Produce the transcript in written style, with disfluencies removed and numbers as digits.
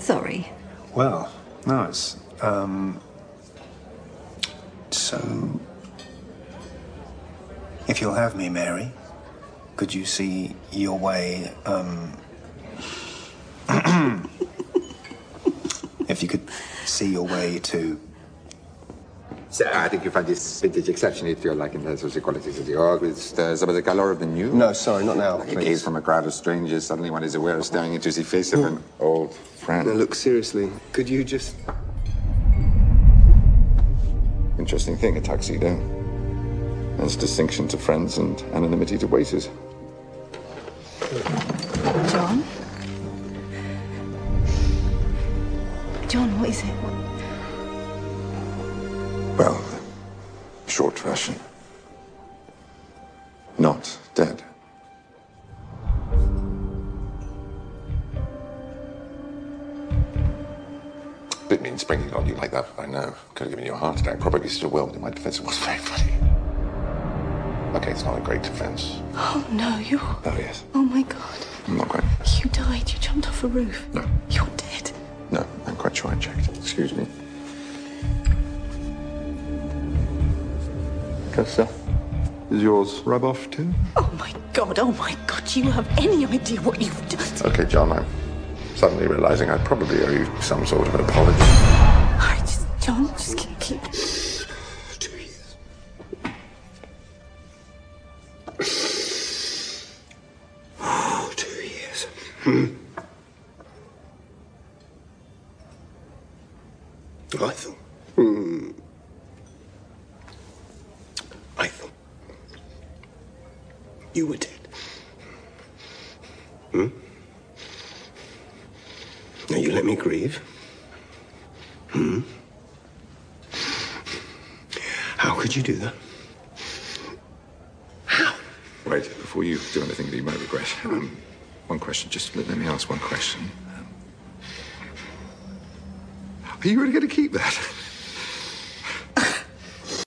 sorry? Well, no, it's, So, if you'll have me, Mary, could you see your way, if you could see your way to... So, I think you find this vintage exceptionally if you're like in the social qualities of the org. It's some of the colour of the new. No, sorry, not now, like a gaze from a crowd of strangers. Suddenly one is aware of staring into the face of an old friend. No, look, seriously, could you just... Interesting thing, a tuxedo. There's distinction to friends and anonymity to waiters. John? John, what is it? Well, short version. Not dead. Didn't mean springing on you like that, I know. Could have given you a heart attack. Probably still will, but in my defense, it was very funny. Okay, it's not a great defense. Oh, no, you... Oh, yes. Oh, my God. I'm not quite... You died. You jumped off a roof. No. You're dead. No, I'm quite sure I checked. Excuse me. Costa, is yours rub off too? Oh, my God. Oh, my God. Do you have any idea what you've done? Okay, John, I'm suddenly realizing I probably owe you some sort of an apology. All right, John, just keep... 2 years. Oh, 2 years. I thought... I thought... you were dead. Now you let me grieve. How could you do that? How? Wait, before you do anything that you might regret, one question. Just let me ask one question. Are you really going to keep that?